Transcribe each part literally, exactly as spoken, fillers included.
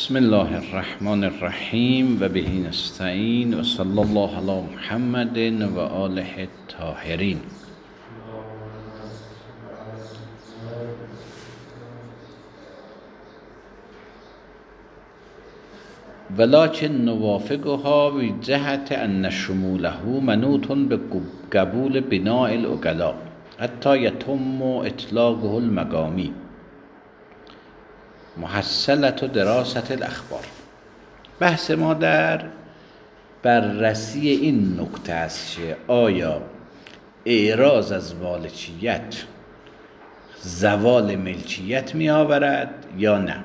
بسم الله الرحمن الرحیم و به نستعین و صلی الله علی محمد و آله الطاهرین. ولکن نوافقها بجهت ان شموله منوط بقبول بناء العقلاء حتی یتم اطلاقه المقامی محصلت و دراست الاخبار. بحث ما در بررسی این نکته است که آیا اعراض از مالکیت زوال ملکیت می آورد یا نه.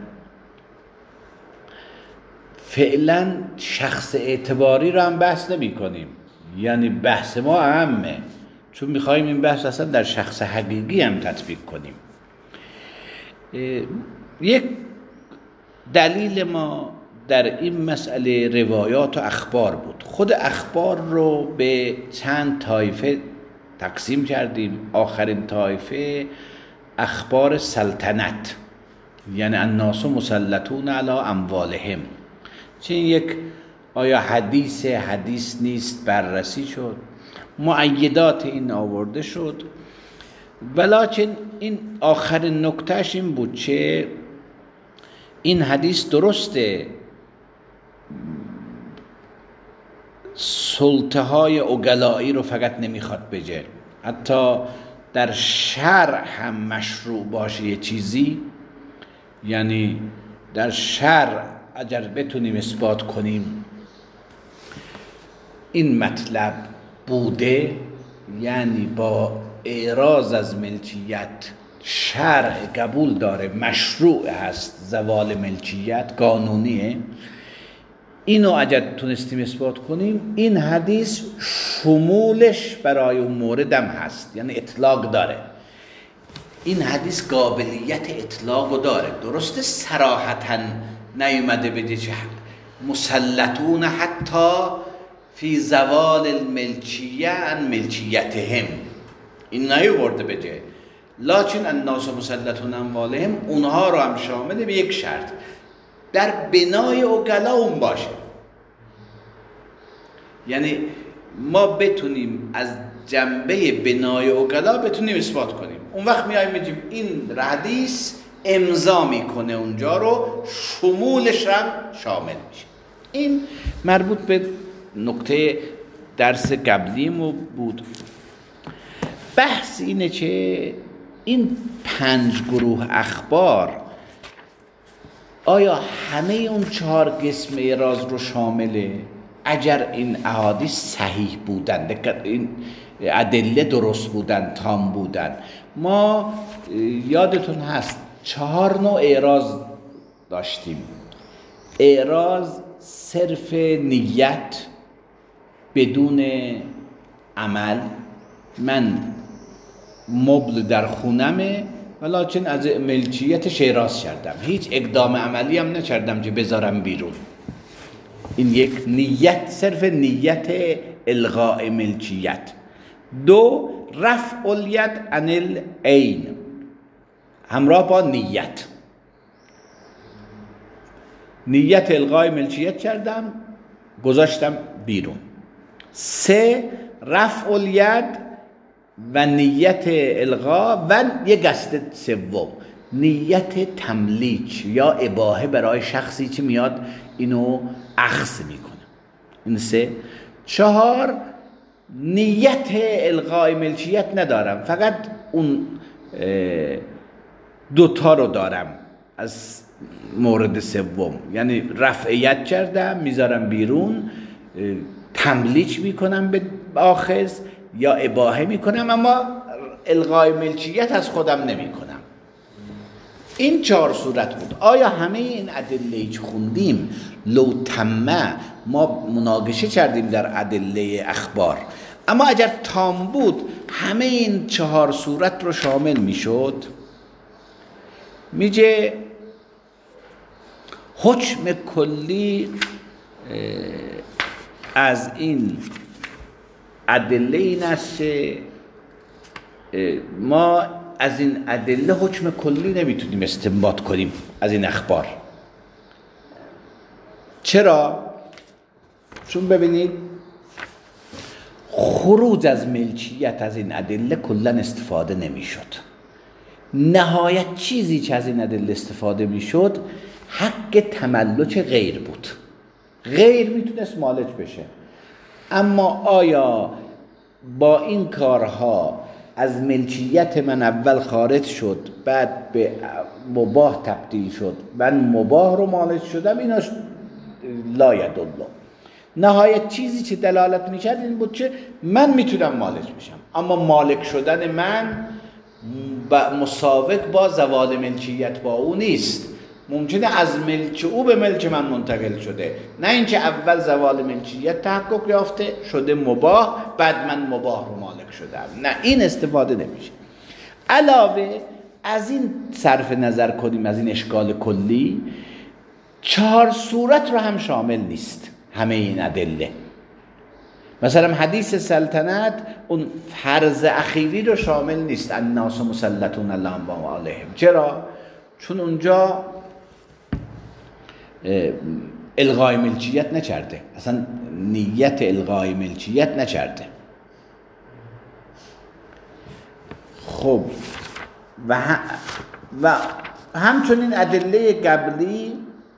فعلا شخص اعتباری رو هم بحث نمی کنیم، یعنی بحث ما اهمه، چون می خواهیم این بحث اصلا در شخص حقیقی هم تطبیق کنیم. یک دلیل ما در این مسئله روایات و اخبار بود. خود اخبار رو به چند طایفه تقسیم کردیم. آخرین طایفه اخبار سلطنت، یعنی الناس مسلطون علی اموالهم. چون یک آیا حدیث حدیث نیست بررسی شد، مؤیدات این آورده شد. ولکن این آخرین نکتهش این بود که این حدیث درسته سلطه های عقلایی رو فقط نمیخواد بگه، حتی در شرع هم مشروع باشه یه چیزی، یعنی در شرع اگر بتونیم اثبات کنیم این مطلب بوده، یعنی با اعراض از ملکیت شرع قبول داره، مشروع هست، زوال ملکیت قانونیه، اینو اگر تونستیم اثبات کنیم این حدیث شمولش برای اون موردم هست، یعنی اطلاق داره. این حدیث قابلیت اطلاق داره. درسته صراحتاً نیومده بگه چه مسلطون حتی فی زوال الملکیه عن ملکیتهم، این نیورده بگه، لکن الناس مسلطون اموالهم اونها رو هم شامل به یک شرط، در بنای عقلا اون باشه. یعنی ما بتونیم از جنبه بنای عقلا بتونیم اثبات کنیم، اون وقت میایم میگیم این حدیث امضا میکنه اونجا رو، شمولش هم شامل میشه. این مربوط به نکته درس قبلیمو بود. بحث اینه که این پنج گروه اخبار آیا همه اون چهار قسم اعراض رو شامله؟ اگر این احادیث صحیح بودن، این ادله درست بودن، تام بودن. ما یادتون هست چهار نوع اعراض داشتیم. اعراض صرف نیت بدون عمل، من مبل در خونمه ولکن از ملکیتش اعراض کردم، هیچ اقدام عملی هم نکردم که بذارم بیرون. این یک نیت، صرف نیت الغاء ملکیت. دو، رفع الید عن العین، همراه با نیت، نیت الغاء ملکیت کردم گذاشتم بیرون. سه، رفع الید و نیت الغا و یک قصد سوم نیت تملیک یا اباحه برای شخصی که میاد اینو اخذ میکنه. این سه. چهار، نیت الغای ملکیت ندارم، فقط اون دوتا رو دارم از مورد سوم، یعنی رفعیت کردم میذارم بیرون، تملیک میکنم به آخذ یا اباحه میکنم، اما الغای ملکیت از خودم نمیکنم. این چهار صورت بود. آیا همه این ادله که خوندیم لو تمه، ما مناقشه کردیم در ادله اخبار، اما اگر تام بود همه این چهار صورت رو شامل میشد؟ میگه حکم کلی از این ادله این است که ما از این ادله حکم کلی نمیتونیم استنباط کنیم از این اخبار. چرا؟ چون ببینید خروج از ملکیت از این ادله کلا استفاده نمیشد. نهایت چیزی که از این ادله استفاده میشد حق تملک غیر بود. غیر میتونست مالک بشه، اما آیا با این کارها از ملکیت من اول خارج شد بعد به مباح تبدیل شد من مباح رو مالک شدم؟ ایناش لا یدل. نهایت چیزی که دلالت میکرد این بود که من میتونم مالک بشم، اما مالک شدن من مساوق با زوال ملکیت با او نیست. ممکنه از ملک او به ملک من منتقل شده، نه اینکه اول زوال ملکیت تحقق یافته شده مباح بعد من مباح رو مالک شدم. نه، این استفاده نمیشه. علاوه از این صرف نظر کنیم از این اشکال کلی، چهار صورت رو هم شامل نیست همه این ادله. مثلا حدیث سلطنت اون فرض اخیری رو شامل نیست، الناس مسلطون علی اموالهم. چرا؟ چون اونجا الغای ملکیت نکرده، اصلا نیت الغای ملکیت نکرده. خب و, هم و همچنین ادله قبلی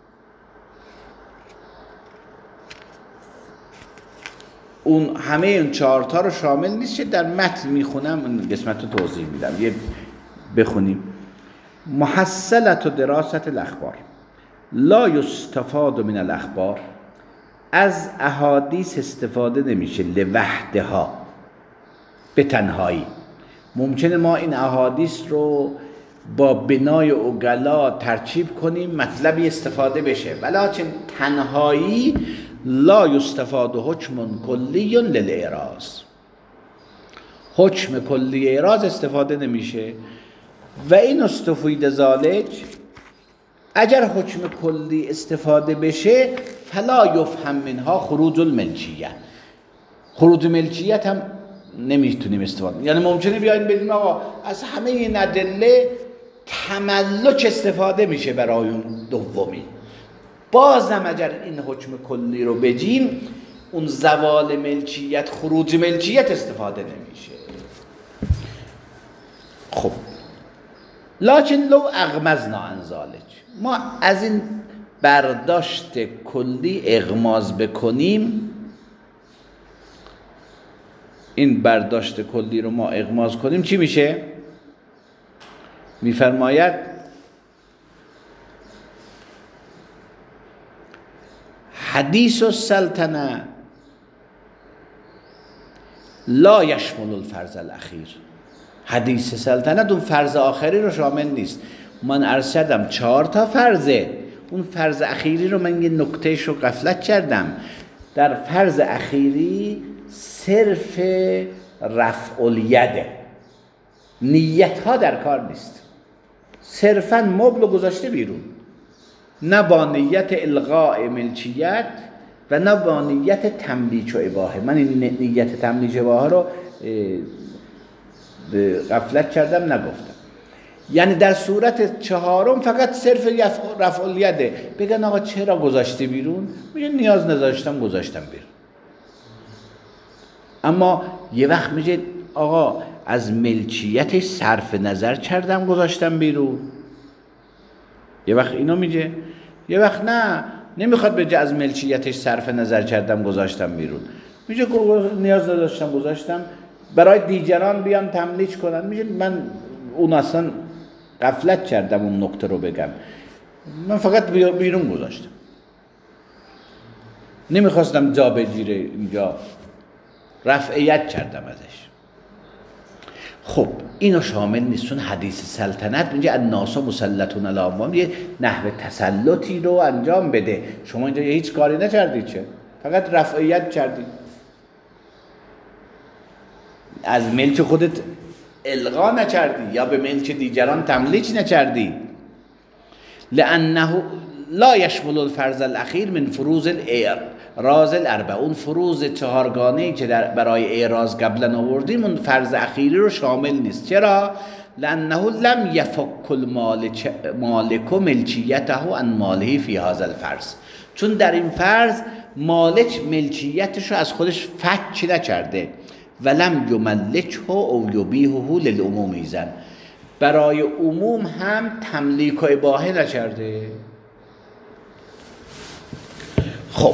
اون همه اون چهارتا رو شامل نیست که در متن میخونم، اون قسمت رو توضیح میدم. یه بخونیم. محصلت و دراست الاخبار لا یستفاد من الاخبار، از احادیث استفاده نمیشه لوحدها، به تنهایی. ممکنه ما این احادیث رو با بنای عقلا ترکیب کنیم مطلبی استفاده بشه، ولکن تنهایی لا یستفاد حکم کلی للاعراض، حکم کلی اعراض استفاده نمیشه. و این استفید ذالک، اگر حکم کلی استفاده بشه فلا یفهم منها خروج الملکیه، خروج ملکیت هم نمیتونیم استفاده. یعنی ممکنه بیاین بگیم آقا از همه این ادله تملک استفاده میشه برای اون دومی، بازم اگر این حکم کلی رو بجیم اون زوال ملکیت خروج ملکیت استفاده نمیشه. خب لکن لو اغمزنا عن ذلک، ما از این برداشت کلی اغماز بکنیم، این برداشت کلی رو ما اغماز کنیم، چی میشه؟ میفرماید حدیث السلطنه لا یشمل الفرض الاخیر، حدیث سلطنت اون فرض آخری رو شامل نیست. من عرض کردم چهار تا فرضه، اون فرض اخیری رو من یه نکتهش رو غفلت کردم. در فرض اخیری صرف رفع الیده، نیت ها در کار نیست، صرفا مبل گذاشته بیرون، نه با نیت الغاء ملکیت و نه با نیت تملیک و اباحه. من این نیت تملیک و اباحه رو غفلت کردم نگفتم. یعنی در صورت چهارم فقط صرف رفع الیده، بگن آقا چرا گذاشتی بیرون؟ میگه نیاز نداشتم گذاشتم بیرون. اما یه وقت میگه آقا از ملکیتش صرف نظر کردم گذاشتم بیرون، یه وقت اینو میگه، یه وقت نه، نمیخواد بگه از ملکیتش صرف نظر کردم گذاشتم بیرون، میگه نیاز نداشتم گذاشتم. برای دیگران بیان تملیک کنن، میگه من اون اصلا غفلت کردم اون نکته رو بگم، من فقط بیرون گذاشتم، نمیخواستم جا بگیره اینجا، رفعیت کردم ازش. خب اینو شامل نیستون. حدیث سلطنت میگه الناس مسلطون علی اموالهم، یه نحو تسلطی رو انجام بده. شما اینجا هیچ کاری نکردید، چه فقط رفعیت کردید، از ملک خودت الغا نکردی یا به ملک دیگران تملیک نکردی. لانه لا یشمل الفرض الاخیر من فروض الاعراض الاربع، اون فروض چهارگانه‌ای که در برای اعراض قبلا آوردیم اون فرض اخیری رو شامل نیست. چرا؟ لانه لم یفک المالک ملکیته عن ماله فی هذا الفرض، چون در این فرض مالک ملکیتش رو از خودش فک نکرده. ولم یملکه او یبیحه للعموم ایزن، برای عموم هم تملیک و اباحه نکرده. خب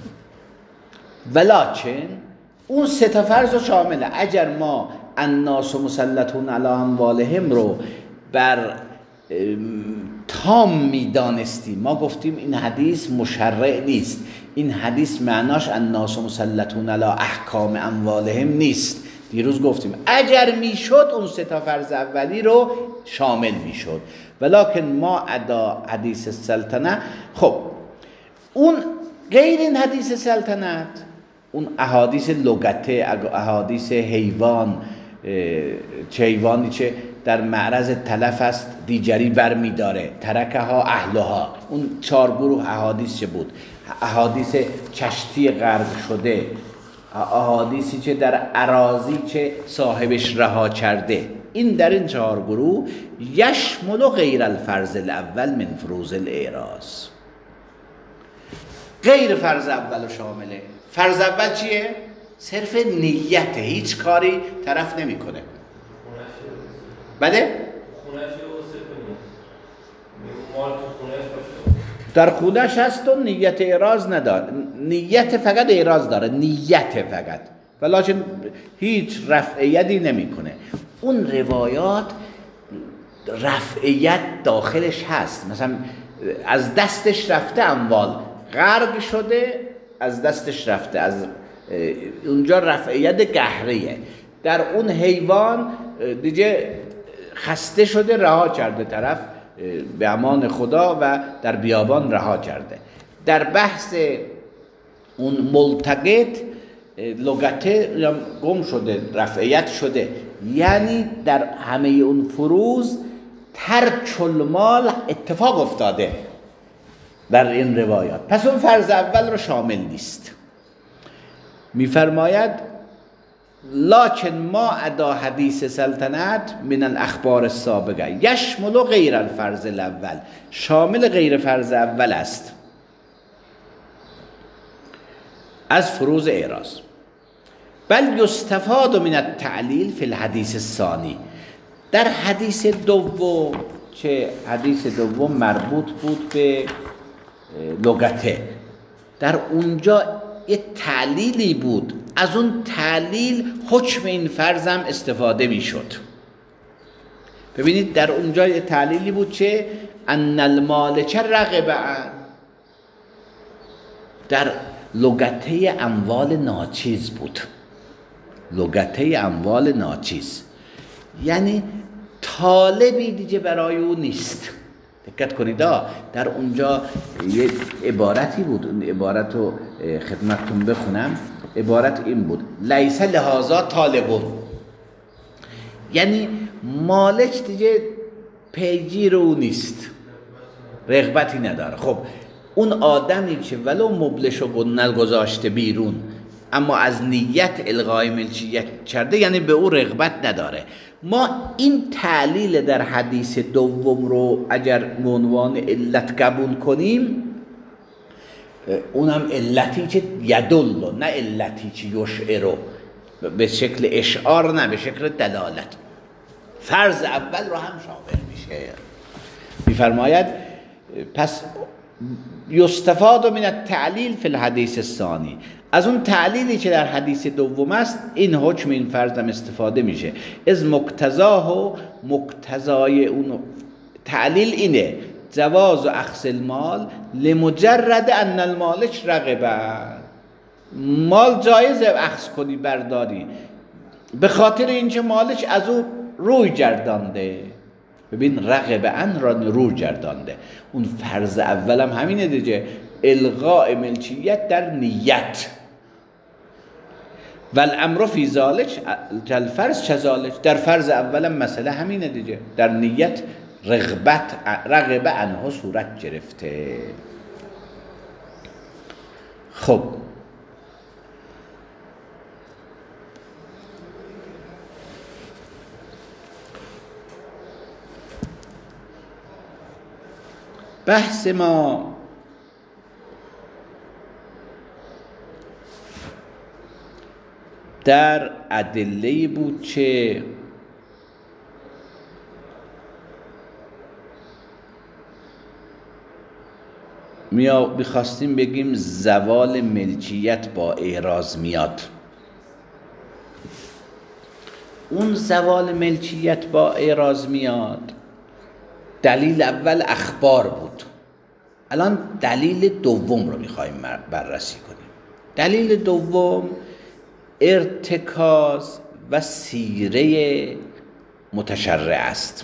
ولکن اون سه تا فرض رو شامله. اگر ما الناس مسلطون علی اموالهم رو بر تام میدانستیم، ما گفتیم این حدیث مشرع نیست، این حدیث معناش الناس مسلطون علی احکام اموالهم نیست. دیروز گفتیم اگر میشد اون سه تا فرض اولی رو شامل میشد. ولکن ما ادا حدیث سلطنه، خب اون غیر این حدیث سلطنت، اون احادیث لغته، احادیث حیوان، چه حیوانی چه در معرض تلف است دیگری برمی داره، ترکه ها اهلها، اون چهار گروه احادیث چه بود؟ احادیث کشتی غرق شده، احادیثی که در اراضی که صاحبش رها کرده، این در این چهار گروه یشمل غیر الفرض الاول من فروض الاعراض، غیر فرض اول شامله. فرض اول چیه؟ صرف نیت، هیچ کاری طرف نمیکنه. بله؟ در خونش هست و نیت اعراض نداره، نیت فقط اعراض داره، نیت فقط، ولیکن هیچ رفع یدی نمیکنه. اون روایات رفع ید داخلش هست، مثلا از دستش رفته اموال، غرق شده از دستش رفته، از اونجا رفع ید قهریه. در اون حیوان دیگه خسته شده رها کرده، طرف به امان خدا و در بیابان رها کرده. در بحث اون ملتقط لغته گم شده، رفعیت شده، یعنی در همه اون فروض ترک المال اتفاق افتاده در این روایات، پس اون فرض اول رو شامل نیست. میفرماید لکن ما ادا حدیث سلطنت من الاخبار السابقه یشمل غیر الفرض الاول، شامل غیر فرض اول است از فروض اعراض. بل یستفاد من التعلیل فی الحدیث الثانی، در حدیث دوم، چه حدیث دوم مربوط بود به لغته، در اونجا یه تعلیلی بود، از اون تعلیل حکم این فرض هم استفاده می شد. ببینید در اونجا یه تعلیلی بود چه ان المالک رغب عن، در لغته اموال ناچیز بود، لغته اموال ناچیز یعنی طالبی دیگه برای او نیست. دقت کنید، در اونجا یه عبارتی بود، اون عبارت رو خدمتتون بخونم. عبارت این بود لیس لهذا طالبون، یعنی مالک دیگه پیگیر او نیست، رغبتی نداره. خب اون آدمی که ولو مبلش و نگذاشته بیرون اما از نیت الغای ملکیت کرده، یعنی به او رغبت نداره. ما این تعلیل در حدیث دوم رو اگر به عنوان علت قبول کنیم، اونم علتی که یدل، نه علتی که یشعر، به شکل اشعار، نه به شکل دلالت. فرض اول رو هم شامل میشه. میفرماید پس یستفاد من التعلیل فی الحدیث الثانی، از اون تعلیلی که در حدیث دوم است این حکم این فرض هم استفاده میشه. از مقتضاه و مقتضای اون تعلیل اینه جواز و اخذ المال لمجرد ان المالک رغبه، مال جایزه اخذ کنی برداری به خاطر اینکه مالک از او روی گردانده. ببین رغبه ان را روی گردانده. اون فرض اولم همینه دیگه، الغاء ملکیت در نیت. والامر فی ذلک الفرض کذلک، در فرض اولم مسئله همینه دیگه، در نیت رغبت رغبه عنها صورت گرفته. خب بحث ما در ادله بود که میخواستیم بگیم زوال ملکیت با اعراض میاد. اون زوال ملکیت با اعراض میاد، دلیل اول اخبار بود. الان دلیل دوم رو میخوایم بررسی کنیم. دلیل دوم ارتکاز و سیره متشرع است.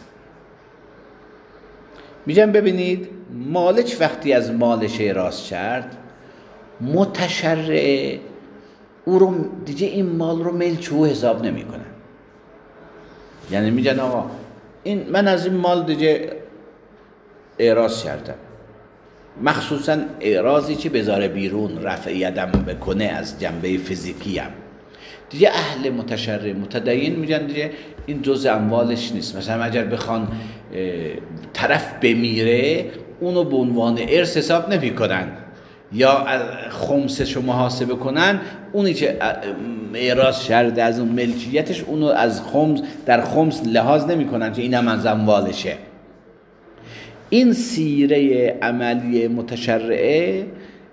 میگم ببینید، مالک وقتی از مالش اعراض کرد، متشرع او رو دیگه این مال رو ملک او حساب نمی کنن. یعنی میگن آقا این من از این مال دیگه اعراض کردم، مخصوصا اعراضی که بذاره بیرون، رفع یدم بکنه از جنبه فیزیکی هم، دیگه اهل متشرع متدین میگن دیگه این جزء اموالش نیست. مثلا اگر بخوان طرف بمیره اونو به عنوان ارث حساب نمی کنن، یا خمسشو محاسبه کنن، اونی که اعراض شرده از اون ملکیتش اونو از خمس در خمس لحاظ نمی کنن که اینم از اموالشه. این سیره عملی متشرعه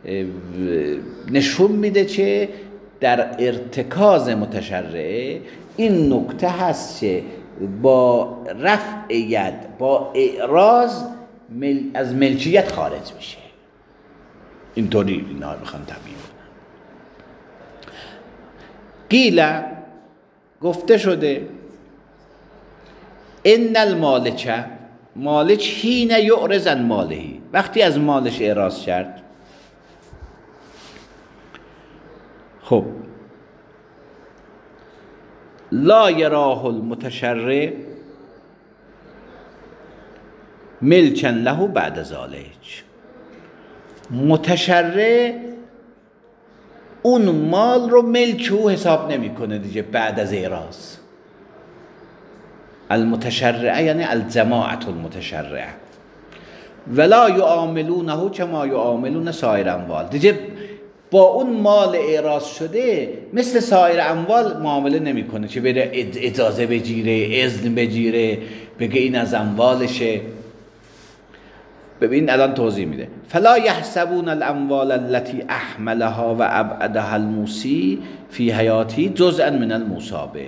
نشون میده که در ارتکاز متشرعه این نکته هست که با رفع ید، با اعراض مل... از ملکیت خارج میشه. اینطوری اینا رو بخوام تبیین کنم. قیل، گفته شده، ان المالک، مالک حین یعرض عن مالهی، وقتی از مالش اعراض کرد. خب لا یراه المتشرع ملکا له بعد ذلك، متشرع اون مال رو ملک او حساب نمیکنه دیگه بعد از اعراض. المتشرع یعنی الجماعة المتشرع، ولا یعاملونه کما یعاملون سایر اموال، دیگه با اون مال اعراض شده مثل سایر اموال معامله نمیکنه که بره اجازه بگیره، اذن بگیره، بگه این از اموالشه. ببین الان توضیح میده. فلا یحسبون الاموال التي احملها و ابعدها الموسی فی حیاتی جزءا من المصابه.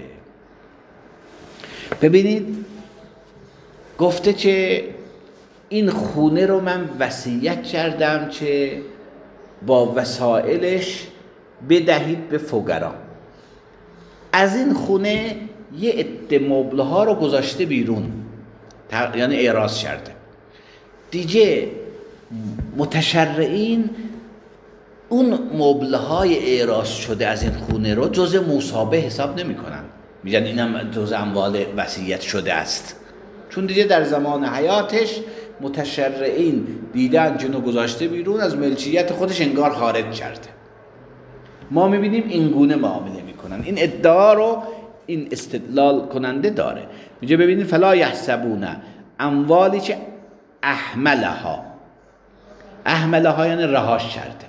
ببینید گفته که این خونه رو من وصیت کردم که با وسائلش بدهید به فقرا. از این خونه یه عده مبل ها رو گذاشته بیرون، یعنی اعراض کرده. دیگه متشرعین اون مبل های اعراض شده از این خونه رو جزء مصابه حساب نمی کنن، میگن اینم جزء اموال وصیت شده است، چون دیگه در زمان حیاتش متشرعین دیدن جنو گذاشته بیرون، از ملکیت خودش انگار خارج کرده. ما میبینیم این گونه معامله میکنن. این ادعا رو این استدلال کننده داره. میگه ببینید فلا یحسبون اموالی که احملها، احملها یعنی رهاش کرده،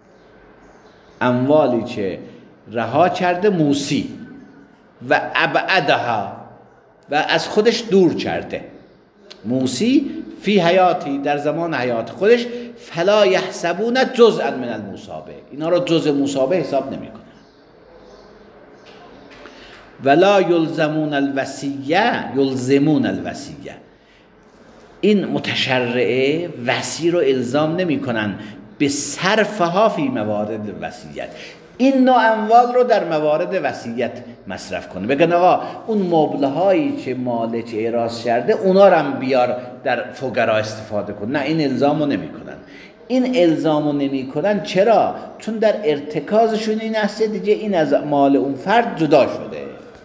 اموالی که رها کرده موسی و ابعدها و از خودش دور کرده، موسی فی حیاتی در زمان حیات خودش، فلا یحسبون جزءا من المصابه، اینا رو جزء مصابه حساب نمی کنن. ولا یلزمون الوصیه یلزمون الوصیه، این متشرعه وصی رو الزام نمی کنن به صرفها فی موارد وصیت، این نوع اموال رو در موارد وصیت مصرف کنه. بگن آقا اون مبل هایی که مالک اعراض کرده اونا رو هم بیار در فقرا استفاده کن. نه، این الزام رو نمی کنن. این الزام رو نمی کنن چرا؟ چون در ارتکازشون این هسته دیگه این از مال اون فرد جدا شده.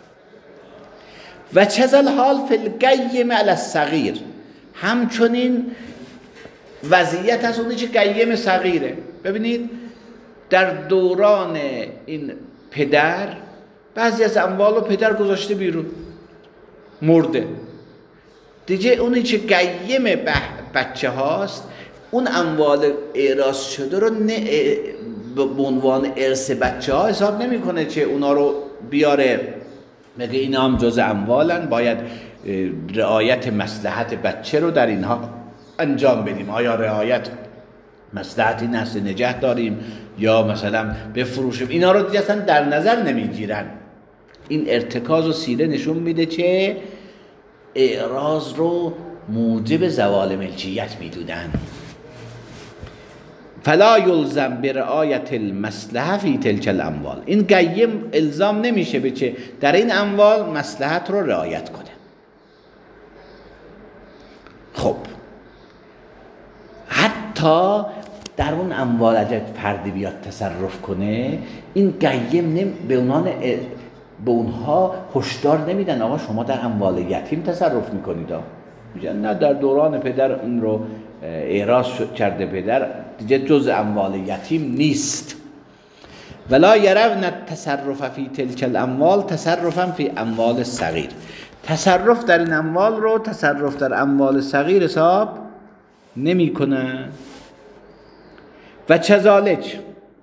و چزل حال فی القیم علی الصغیر، همچنین وضعیت از اونی که قیم صغیره. ببینید در دوران این پدر بعضی از اموال رو پدر گذاشته بیرون، مرده دیگه، اونی که قیم بچه هاست اون اموال اعراض شده رو به عنوان ارث بچه ها حساب نمی کنه که اونا رو بیاره بگه اینا هم جز اموالن، باید رعایت مصلحت بچه رو در اینها انجام بدیم. آیا رعایت مصلحت این هست نگه داریم یا مثلا بفروشیم؟ اینا رو دیگه اصلا در نظر نمیگیرن. این ارتکاز و سیره نشون میده که اعراض رو موجب زوال ملکیت میدونن. فلا یلزم برعایت المصلحه فی تلک الاموال، این قیم الزام نمیشه به چه در این اموال مصلحت رو رعایت کنه. خب حتی در اون اموال اگر فردی بیاد تصرف کنه، این قیم نمی به اونان به اونها هشدار نمیدن آقا شما در اموال یتیم تصرف میکنید. میگن نه، در دوران پدر این رو اعراض کرده پدر، دیگه جز اموال یتیم نیست. ولا یرون التصرف فی تلک الاموال تصرفا فی اموال صغیر، تصرف در این اموال رو تصرف در اموال صغیر حساب نمی کنه. و چذالک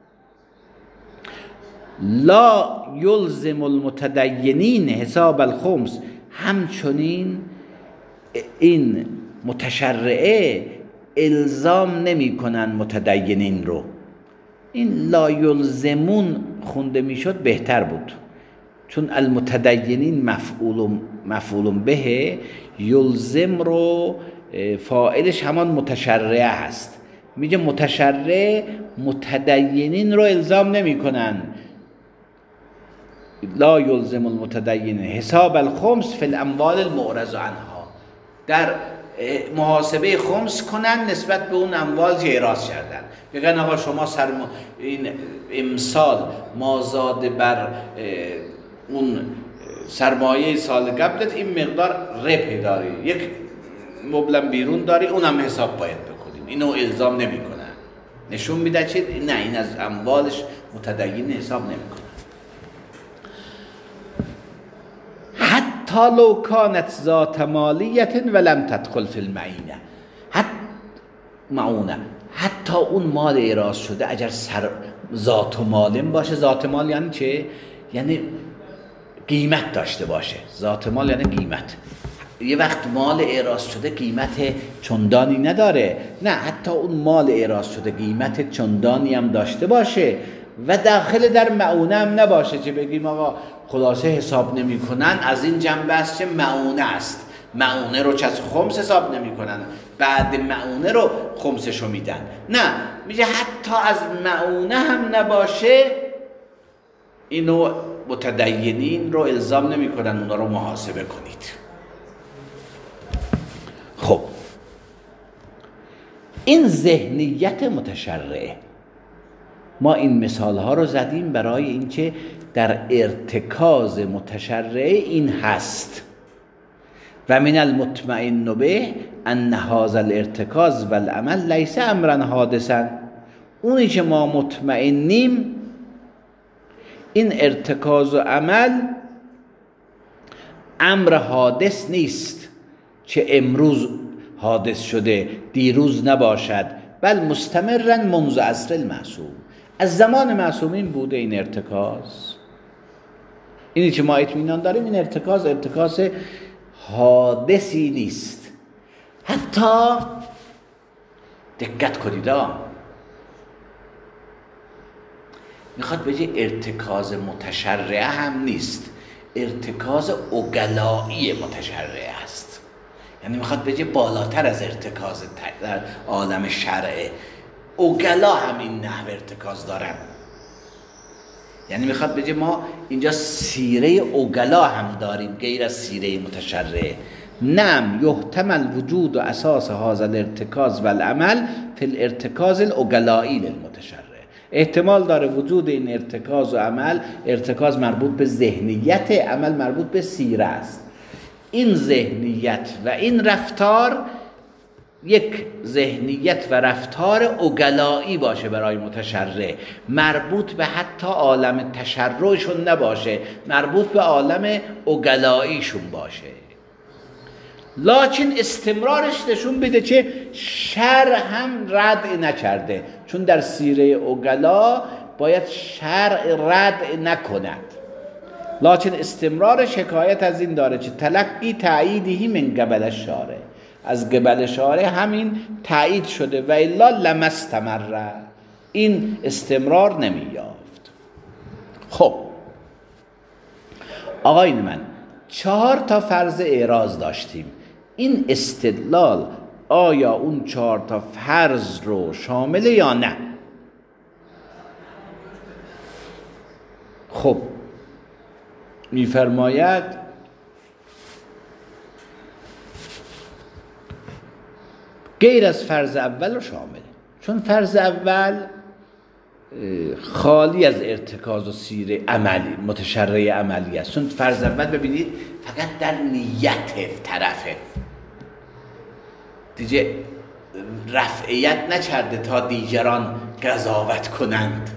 لا یلزم المتدینین حساب الخمس، همچنین این متشرعه الزام نمی کنن متدینین رو. این لا یلزمون خونده می شد بهتر بود، چون المتدینین مفعول مفعول به، یلزم رو فاعلش همان متشرعه هست. میگه متشرع متدینین رو الزام نمی کنن. لا یلزم المتدینین حساب الخمس فی الاموال المعرض عنها، در محاسبه خمس کنن نسبت به اون اموال که اعراض کردن. بگن آقا شما سرم... این امسال مازاد بر اون سرمایه سال قبلت این مقدار ربح داری، یک مبلغ بیرون داری، اونم حساب باید بکنیم. اینو الزام نمی کنن، نشون میده چه نه این از اموالش متدین حساب نمی کنن. حتی لو کانت ذات مالیت ولم تدخل فی المعینه، حتی معونه، حتی اون مال اعراض شده اگر سر ذات مالم باشه. ذات مال یعنی چه؟ یعنی قیمت داشته باشه. ذات مال یعنی قیمت. یه وقت مال اعراض شده قیمت چندانی نداره، نه، حتی اون مال اعراض شده قیمت چندانی هم داشته باشه و داخل در معونه هم نباشه که بگیم آقا خلاصه حساب نمی کنن از این جنبه است که معونه است، معونه رو چه از خمس حساب نمی کنن، بعد معونه رو خمسشو میدن. نه، میگه حتی از معونه هم نباشه اینو متدینین رو الزام نمی کنن اونا رو محاسبه کنید. خب این ذهنیت متشرعه. ما این مثال ها رو زدیم برای اینکه در ارتکاز متشرعه این هست. و من المطمئن به ان هذا الارتکاز و العمل لیس امرا حادثا، اونی که ما مطمئنیم این ارتکاز و عمل امر حادث نیست که امروز حادث شده دیروز نباشد، بل مستمرن منذ عصر المعصوم، از زمان معصومین بوده این ارتکاز. اینی که ما اطمینان داریم این ارتکاز ارتکاز حادثی نیست. حتی دقت کنید ها، میخواد بگه ارتکاز متشرعه هم نیست، ارتکاز عقلایی متشرعه است. یعنی میخواد بگه بالاتر از ارتکاز در عالم شرعه، عقلا هم این نحو ارتکاز دارن. یعنی میخواد بگه ما اینجا سیره عقلا هم داریم غیر از سیره متشرعه. نعم یحتمل وجود و اساس هذا الارتکاز و العمل فی الارتکاز العقلایی للمتشرع، احتمال داره وجود این ارتکاز و عمل، ارتکاز مربوط به ذهنیت، عمل مربوط به سیره است. این ذهنیت و این رفتار یک ذهنیت و رفتار عقلایی باشه برای متشرع، مربوط به حتی عالم تشرعشون نباشه، مربوط به عالم عقلاییشون باشه. لکن استمرارش نشون بده که شرع هم رد نکرده، چون در سیره اوغلا باید شرع رد نکند، لکن استمرارش حکایت از این داره که تلقی تأییدی من قبل الشارع، از قبل شارع همین تأیید شده و الا لم استمر، این استمرار نمی یافت. خب آقایون من چهار تا فرض اعراض داشتیم، این استدلال آیا اون چهار تا فرض رو شامله یا نه؟ خب میفرماید غیر از فرض اول رو شامله، چون فرض اول خالی از ارتکاز و سیر عملی متشرع عملی است، چون فرض اول ببینید فقط در نیت طرفه دیگه، رفعیت نکرده تا دیگران قضاوت کنند،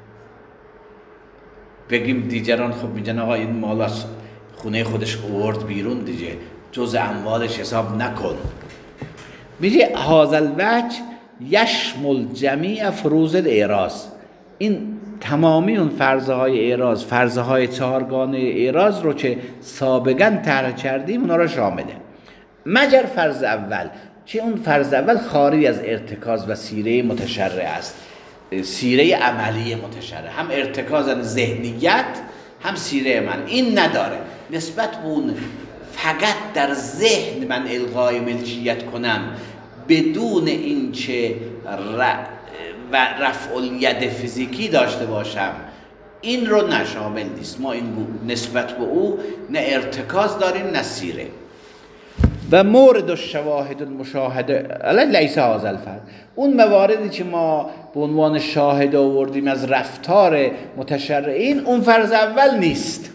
بگیم دیگران خب میگن آقا این مال از خونه خودش آورد بیرون دیگه، جز اموالش حساب نکن. میگه هذا الوجه یشمل جمیع فروض الاعراض، این تمامی اون فرضهای اعراض، فرضهای چهارگانه اعراض رو که سابقا طرح کردیم اونا رو شامله، مگر فرض اول که اون فرض اول خارج از ارتکاز و سیره متشرع است، سیره عملی متشرع، هم ارتکاز ذهنیت هم سیره من این نداره، نسبت به اون فقط در ذهن من الغای ملکیت کنم بدون اینکه و رفع الید فیزیکی داشته باشم، این رو نشامل نیست. ما این نسبت به او نه ارتکاز داریم نه سیره. و مورد الشواهد المشاهده علی لیس هذا الفرض، اون مواردی که ما به عنوان شاهد آوردیم از رفتار متشرعین، اون فرض اول نیست.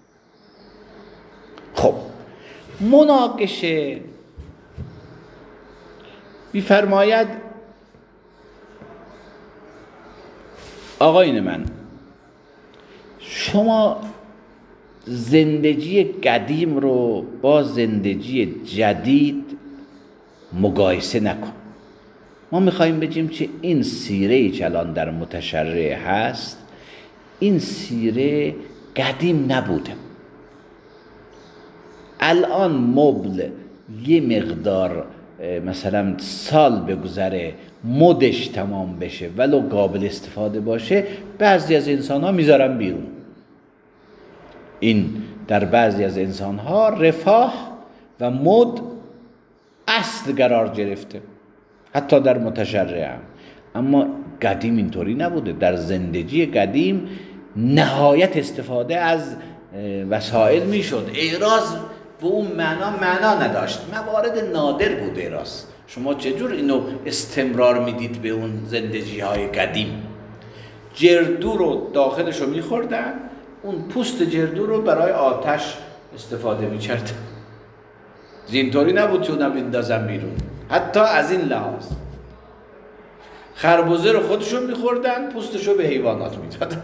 خب مناقشه می‌فرماید آقایون من شما زندگی قدیم رو با زندگی جدید مقایسه نکن. ما میخواییم بگیم که این سیره که الان در متشرع هست، این سیره قدیم نبوده، الان مبل یه مقدار مثلا سال بگذره مدش تمام بشه ولو قابل استفاده باشه، بعضی از انسان ها میذارن بیرون. این در بعضی از انسان ها رفاه و مد اصل قرار گرفته، حتی در متشرع هم. اما قدیم اینطوری نبوده، در زندگی قدیم نهایت استفاده از وسایل میشد، اعراض به اون معنا معنا نداشت، موارد نادر بود اعراض. شما چجور اینو استمرار میدید به اون زندگی های قدیم؟ جردو رو داخلش رو میخوردن، اون پوست جردو رو برای آتش استفاده میکردن، اینطوری نبود که اونم بندازن بیرون. حتی از این لحاظ خربزه رو خودشون میخوردن، پوستشو به حیوانات میدادن.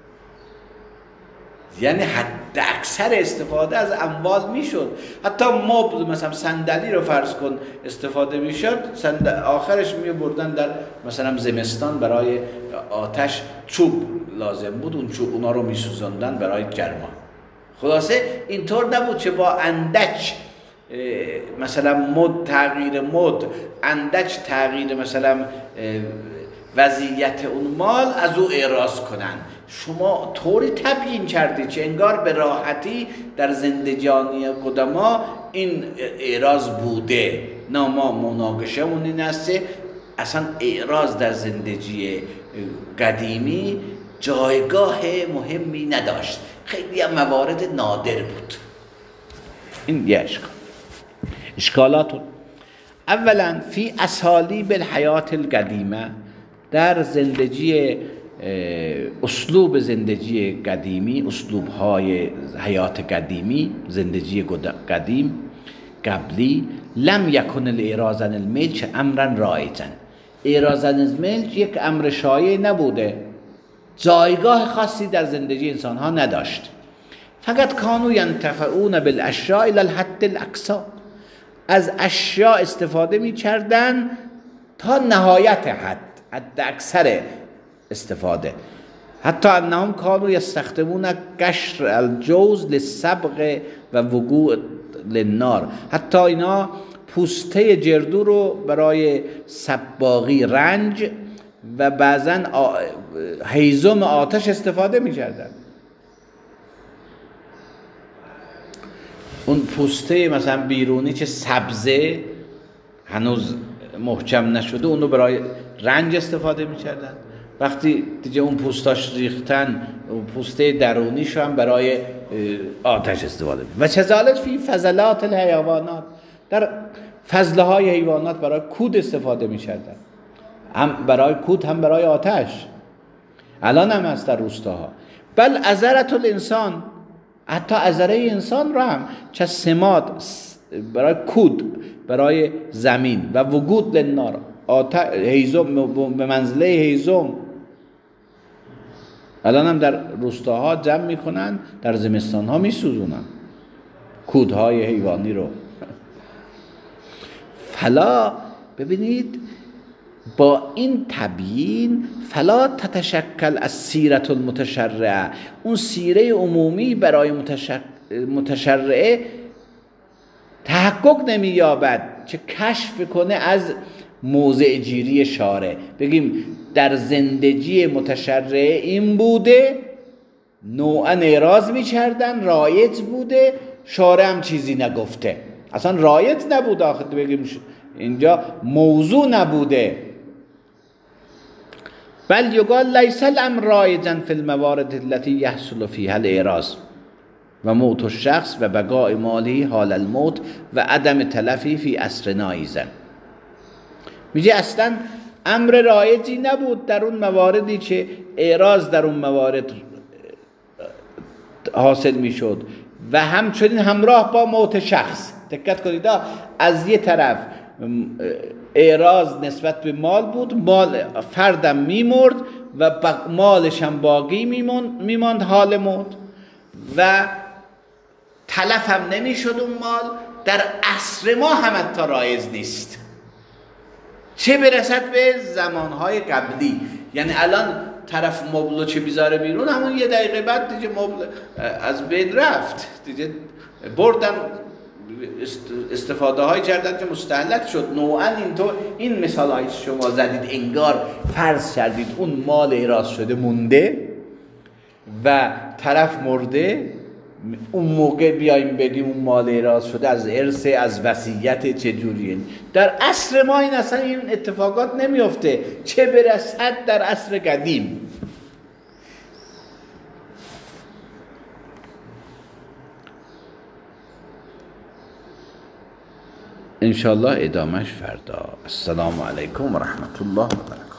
یعنی حد اکثر استفاده از اموال میشد. حتی مبل مثلا صندلی رو فرض کن استفاده میشد، آخرش میبردن در مثلا زمستان برای آتش چوب لازم بود، اون چوب اونا رو میسوزاندن برای گرما. خلاصه اینطور نبود که با اندک مثلا مد تغییر مد، اندک تغییر مثلا وضعیت اون مال از او اعراض کنن. شما طوری تبیین کردید که انگار به راحتی در زندگانی قدما این اعراض بوده. نه، ما مناقشمون این است اصلا اعراض در زندگی قدیمی جایگاه مهمی نداشت، خیلی هم موارد نادر بود. این یه اشکال. اشکالات اولا فی اسالیب الحیات القدیمه، در زندگی اسلوب زندگی قدیمی، اسلوب های حیات قدیمی، زندگی قدیم قبلی، لم یکن الاعراض عن الملک امرا رایجا، اعراض عن الملک یک امر شایع نبوده، جایگاه خاصی در زندگی انسان ها نداشت. فقط کانوا ینتفعون بالاشیاء الی الحد الاقصی، از اشیا استفاده میکردن تا نهایت حد، حد اکثر استفاده. حتی انهم کانوا یستخدمون قشر الجوز للصبغ و وقوع للنار. حتی اینا پوسته جردو رو برای صباغی رنج و بعضن هیزم آتش استفاده می‌کردن. اون پوسته مثلا بیرونی که سبزه هنوز محکم نشده، اون رو برای رنج استفاده می‌کردن. وقتی دیگه اون پوستاش ریختن، اون پوسته درونیش هم برای آتش استفاده می‌کردن. و چذالک فی فضلات الحیوانات، در فضله های حیوانات برای کود استفاده می‌کردن، هم برای کود هم برای آتش. الان هم هست در روستاها. بل عذرة الانسان، حتی عذره انسان رو هم چه سماد برای کود برای زمین و وقود للنار، آتش هیزم به منزله هیزم. الان هم در روستاها جمع میکنن، در زمستان ها میسوزونن کودهای حیوانی رو. فلا، ببینید با این تبیین، فلا تتشکل از سیرت المتشرعه، اون سیره عمومی برای متشرعه تحقق نمییابد که کشف کنه از موضع گیری شارع. بگیم در زندگی متشرعه این بوده، نوعا اعراض میکردن، رایج بوده، شارع هم چیزی نگفته، اصلا رایج نبوده. آخه بگیم اینجا موضوع نبوده. بل یقال لیس الامر رایجا فی الموارد التي یحصل فیها الاعراض و موت الشخص و بقاء ماله حال الموت و عدم تلفی فی عصرنا ایضا. میگه اصلا امر رایجی نبود در اون مواردی که اعراض در اون موارد حاصل میشد و همچنین همراه با موت شخص. دقت کنید، از یه طرف اعراض نسبت به مال بود، مال فردم میمرد و مالش هم باقی میماند حال موت، و تلف هم نمیشد اون مال. در عصر ما هم حتی رایج نیست، چه برسد به زمانهای قبلی. یعنی الان طرف مبلو چه بیزاره بیرون، همون یه دقیقه بعد دیگه مبل از بین رفت، دیگه بردن، استفاده های کردن که مستهلک شد. نوعا اینطور این مثال هایی شما زدید انگار فرض کردید اون مال اعراض شده مونده و طرف مرده، اون موقع بیایم بگیم اون مال اعراض شده از ارث، از وصیت، چه جوریه. در عصر ما این اصلا این اتفاقات نمیفته، چه برسد در عصر قدیم. انشاءالله ادامش فردا. السلام علیکم و رحمت الله و برکاته.